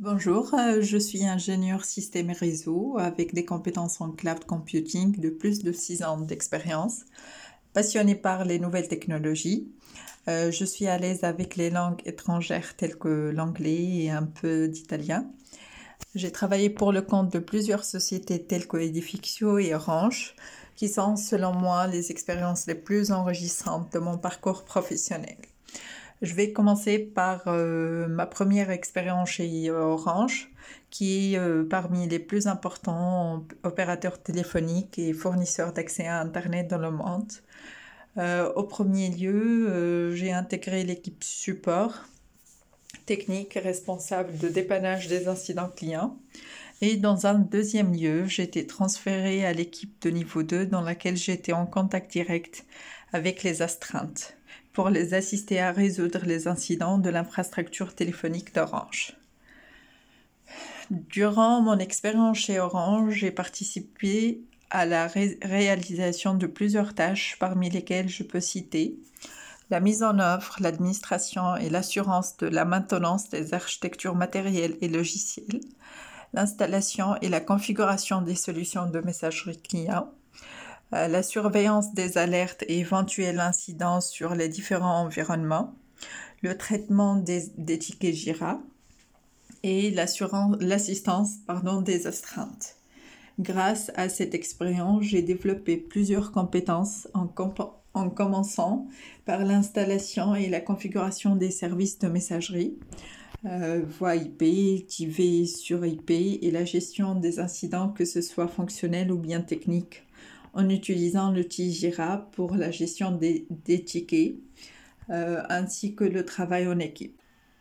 Bonjour, je suis ingénieur système et réseau avec des compétences en cloud computing de plus de 6 ans d'expérience. Passionnée par les nouvelles technologies, je suis à l'aise avec les langues étrangères telles que l'anglais et un peu d'italien. J'ai travaillé pour le compte de plusieurs sociétés telles que Edifixio et Orange, qui sont selon moi les expériences les plus enrichissantes de mon parcours professionnel. Je vais commencer par ma première expérience chez Orange, qui est parmi les plus importants opérateurs téléphoniques et fournisseurs d'accès à Internet dans le monde. Au premier lieu, j'ai intégré l'équipe support technique responsable de dépannage des incidents clients. Et dans un deuxième lieu, j'ai été transférée à l'équipe de niveau 2 dans laquelle j'étais en contact direct avec les astreintes pour les assister à résoudre les incidents de l'infrastructure téléphonique d'Orange. Durant mon expérience chez Orange, j'ai participé à la réalisation de plusieurs tâches, parmi lesquelles je peux citer la mise en œuvre, l'administration et l'assurance de la maintenance des architectures matérielles et logicielles, l'installation et la configuration des solutions de messagerie client, la surveillance des alertes et éventuels incidents sur les différents environnements, le traitement des tickets Jira et l'assistance des astreintes. Grâce à cette expérience, j'ai développé plusieurs compétences en commençant par l'installation et la configuration des services de messagerie, voix IP, TV sur IP et la gestion des incidents, que ce soit fonctionnels ou bien techniques, en utilisant l'outil Jira pour la gestion des tickets, ainsi que le travail en équipe.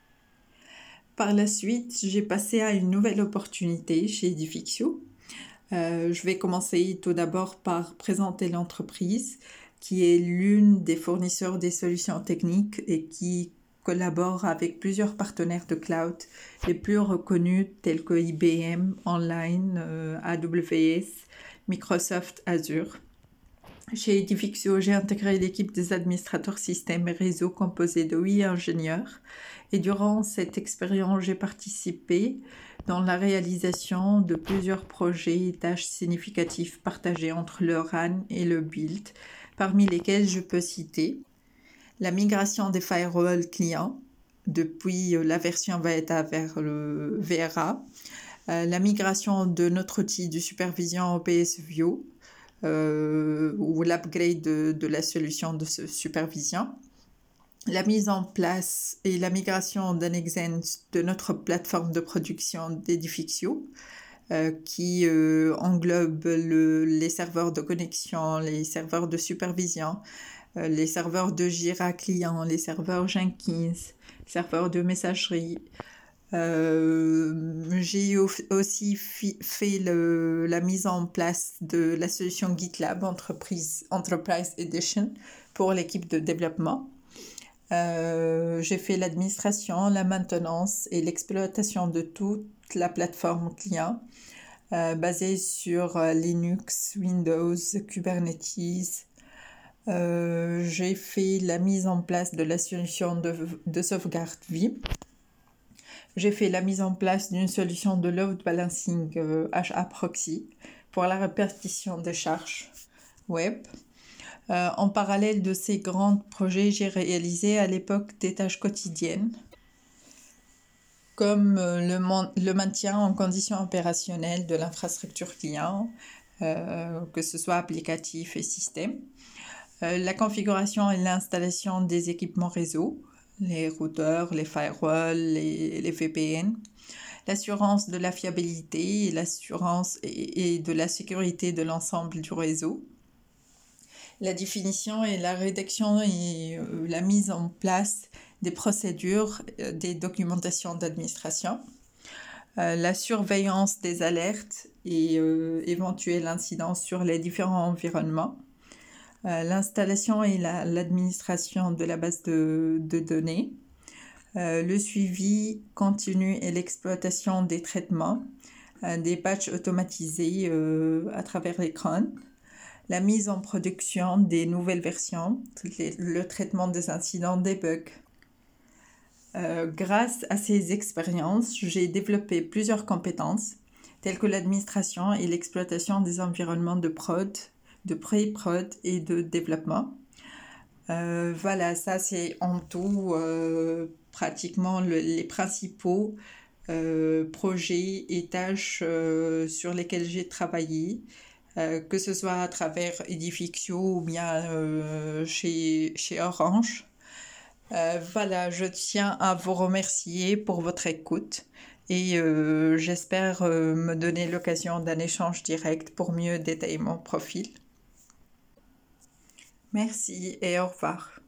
Par la suite, j'ai passé à une nouvelle opportunité chez Edifixio. Je vais commencer tout d'abord par présenter l'entreprise, qui est l'une des fournisseurs des solutions techniques et qui collabore avec plusieurs partenaires de cloud les plus reconnus tels que IBM, Online, AWS, Microsoft Azure. Chez Edifixio, j'ai intégré l'équipe des administrateurs système et réseau composée de 8 ingénieurs et durant cette expérience, j'ai participé dans la réalisation de plusieurs projets et tâches significatives partagées entre le RAN et le build, parmi lesquels je peux citer la migration des firewalls clients depuis la version Veta vers le VRA, la migration de notre outil de supervision OPS View, ou l'upgrade de la solution de supervision, la mise en place et la migration d'Annexent de notre plateforme de production d'Edifixio, qui englobe les serveurs de connexion, les serveurs de supervision, les serveurs de Jira client, les serveurs Jenkins, serveurs de messagerie. J'ai aussi fait la mise en place de la solution GitLab Enterprise Edition pour l'équipe de développement. J'ai fait l'administration, la maintenance et l'exploitation de toute la plateforme client basée sur Linux, Windows, Kubernetes. J'ai fait la mise en place de la solution de sauvegarde vie. J'ai fait la mise en place d'une solution de load balancing HA proxy pour la répartition des charges web. En parallèle de ces grands projets, j'ai réalisé à l'époque des tâches quotidiennes, comme le maintien en conditions opérationnelles de l'infrastructure client, que ce soit applicatif et système, la configuration et l'installation des équipements réseau, les routeurs, les firewalls, les VPN, l'assurance de la fiabilité et l'assurance et de la sécurité de l'ensemble du réseau, la définition et la rédaction et la mise en place des procédures, des documentations d'administration, la surveillance des alertes et éventuels incidents sur les différents environnements, l'installation et l'administration de la base de données, le suivi continu et l'exploitation des traitements, des patchs automatisés à travers l'écran, la mise en production des nouvelles versions, le traitement des incidents, des bugs. Grâce à ces expériences, j'ai développé plusieurs compétences, telles que l'administration et l'exploitation des environnements de prod, de pré-prod et de développement. Voilà, ça c'est en tout pratiquement les principaux projets et tâches sur lesquels j'ai travaillé, que ce soit à travers Edifixio ou bien chez Orange. Voilà, je tiens à vous remercier pour votre écoute et j'espère me donner l'occasion d'un échange direct pour mieux détailler mon profil. Merci et au revoir.